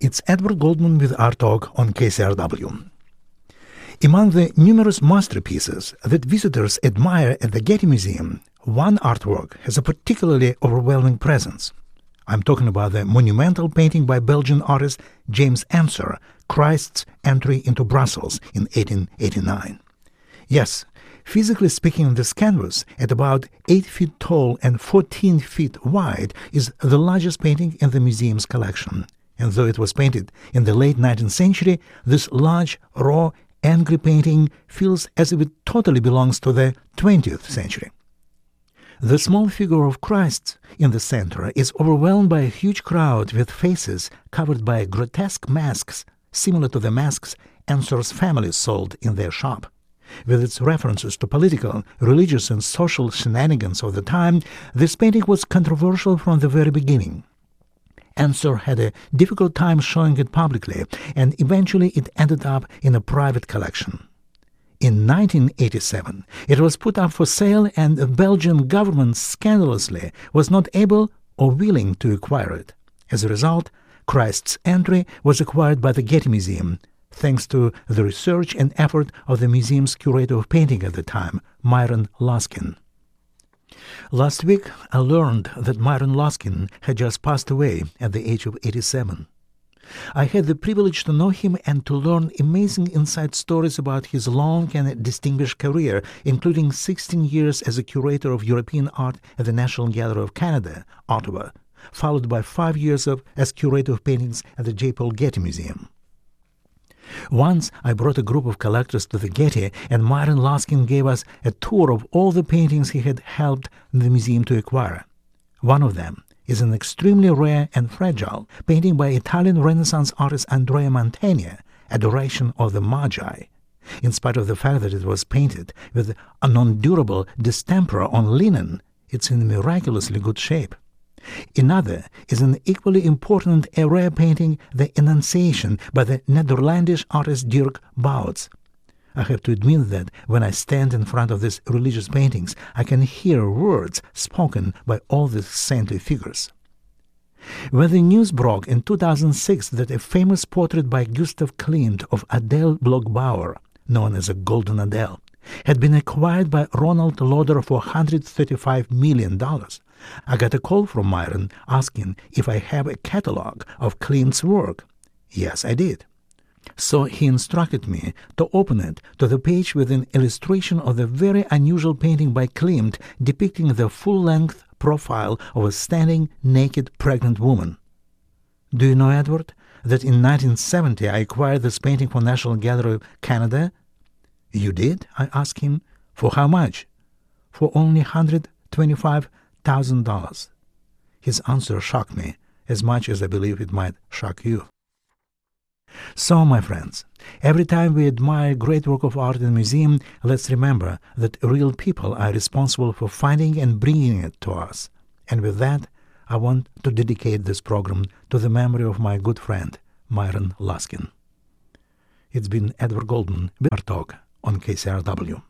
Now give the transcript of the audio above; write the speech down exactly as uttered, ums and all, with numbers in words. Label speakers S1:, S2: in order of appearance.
S1: It's Edward Goldman with Art Talk on K C R W. Among the numerous masterpieces that visitors admire at the Getty Museum, one artwork has a particularly overwhelming presence. I'm talking about the monumental painting by Belgian artist James Ensor, Christ's Entry into Brussels in eighteen eighty-nine. Yes, physically speaking, this canvas, at about eight feet tall and fourteen feet wide, is the largest painting in the museum's collection. And though it was painted in the late nineteenth century, this large, raw, angry painting feels as if it totally belongs to the twentieth century. The small figure of Christ in the center is overwhelmed by a huge crowd with faces covered by grotesque masks similar to the masks Ensor's family sold in their shop. With its references to political, religious, and social shenanigans of the time, this painting was controversial from the very beginning. Ensor had a difficult time showing it publicly, and eventually it ended up in a private collection. In nineteen eighty-seven, it was put up for sale, and the Belgian government scandalously was not able or willing to acquire it. As a result, Christ's Entry was acquired by the Getty Museum, thanks to the research and effort of the museum's curator of painting at the time, Myron Laskin. Last week, I learned that Myron Laskin had just passed away at the age of eighty-seven. I had the privilege to know him and to learn amazing inside stories about his long and distinguished career, including sixteen years as a curator of European art at the National Gallery of Canada, Ottawa, followed by five years of, as curator of paintings at the J. Paul Getty Museum. Once I brought a group of collectors to the Getty, and Myron Laskin gave us a tour of all the paintings he had helped the museum to acquire. One of them is an extremely rare and fragile painting by Italian Renaissance artist Andrea Mantegna, Adoration of the Magi. In spite of the fact that it was painted with a non-durable distemper on linen, it's in miraculously good shape. Another is an equally important and rare painting, The Annunciation, by the Netherlandish artist Dirk Bouts. I have to admit that when I stand in front of these religious paintings, I can hear words spoken by all these saintly figures. When the news broke in two thousand six that a famous portrait by Gustav Klimt of Adele Bloch-Bauer, known as a Golden Adele, had been acquired by Ronald Lauder for one hundred thirty-five million dollars, I got a call from Myron asking if I have a catalog of Klimt's work. Yes, I did. So he instructed me to open it to the page with an illustration of the very unusual painting by Klimt depicting the full-length profile of a standing, naked, pregnant woman. Do you know, Edward, that in nineteen seventy I acquired this painting for National Gallery of Canada? You did? I asked him. For how much? For only one hundred twenty-five thousand dollars. His answer shocked me as much as I believe it might shock you. So, my friends, every time we admire great work of art in a museum, let's remember that real people are responsible for finding and bringing it to us. And with that, I want to dedicate this program to the memory of my good friend, Myron Laskin. It's been Edward Goldman with Art Talk on K C R W.